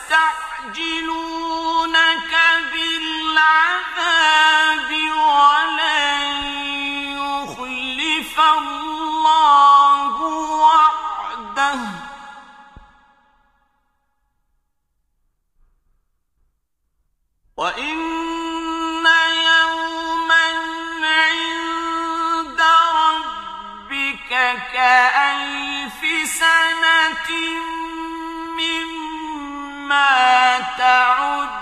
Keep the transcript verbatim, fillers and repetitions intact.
ويستعجلونك بالعذاب ولن يخلف الله وعده وإن يوما عند ربك كألف سنة مما تعد